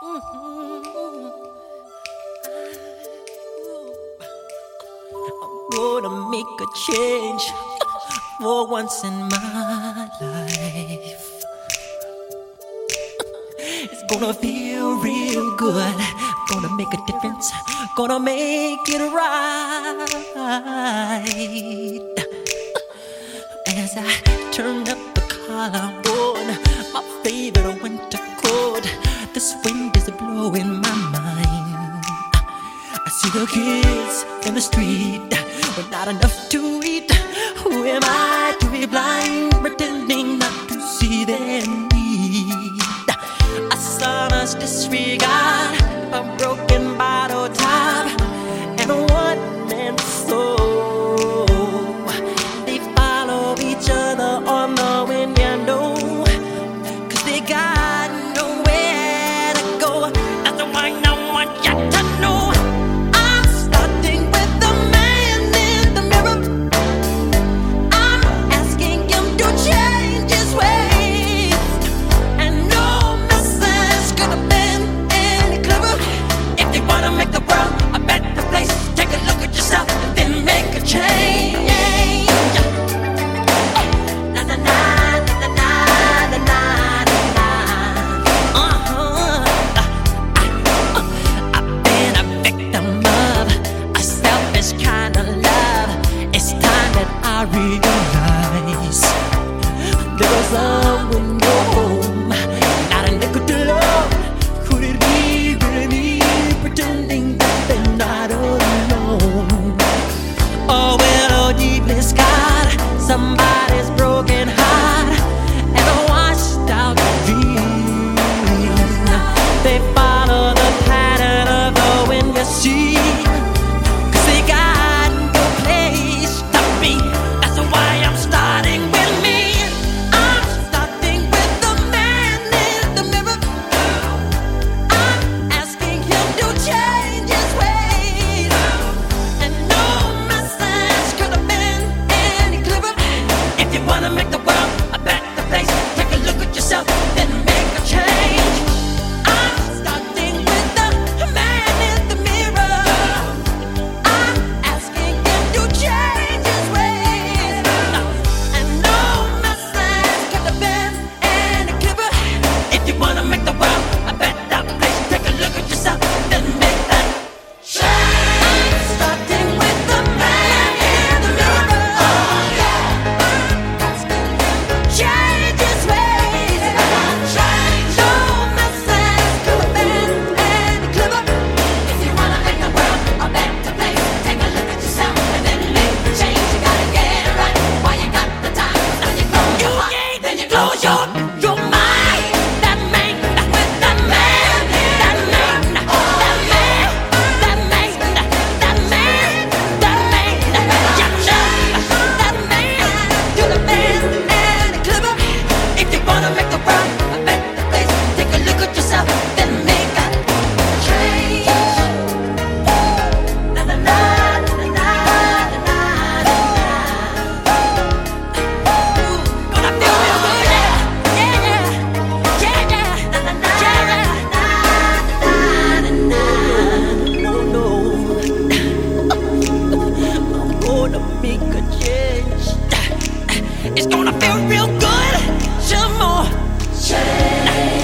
Gonna make a change for once in my life. It's gonna feel real good. Gonna make a difference. Gonna make it right. As I turn up the collar on my favorite winter coat, this wind is blowing my mind. I see the kids in the street with not enough to eat. Who am I to be blind, pretending not to see their need? A son's disregard, a broken bottle top, and a one-man soul. They follow each other on the wind, you know, 'cause they got nowhere to go. That's the one I want you to know. I'm starting with the man in the mirror. I'm asking him to change his ways, and no message could have been any clearer. If you wanna make the world a better place, take a look at yourself and then make a change. Na na na na na na na na. I've been a victim of a selfish kind of love. It's time that I realize there was someone no home, not a nickel to love. Could it be really me pretending that they're not alone? Oh well, oh deeply scarred, somebody's broken heart and a washed out dream. They follow the pattern of the wind, you see, 'cause they got no place to be. That's why I'm starting with me. I'm starting with the man in the mirror. I'm asking him to change his ways, and no message could have been any clearer. If you wanna make the world a better place, take a look at yourself, then make a change. I'm starting with the man in the mirror. I'm asking him to change his ways, and no message could have been any clearer. If you wanna make the world a better place, take a look at yourself, then make that change. I'm starting with the man in the mirror. Change his ways. No message could have been any clearer. If you wanna make the world a better place, take a look at yourself and then make the change. You gotta get it right while you got the time. Now you close your heart, then you close your mind. That man, with that man, that man, that man, that man, that man, that man, you know, that man could have been any clearer. If you wanna make the world a better place, take a look at yourself, then make that change. Na na na na na na na. Gonna feel real good, yeah, yeah, yeah, yeah. Na na na na na na. No, no, I'm gonna make a change. It's gonna feel real good. Some more change.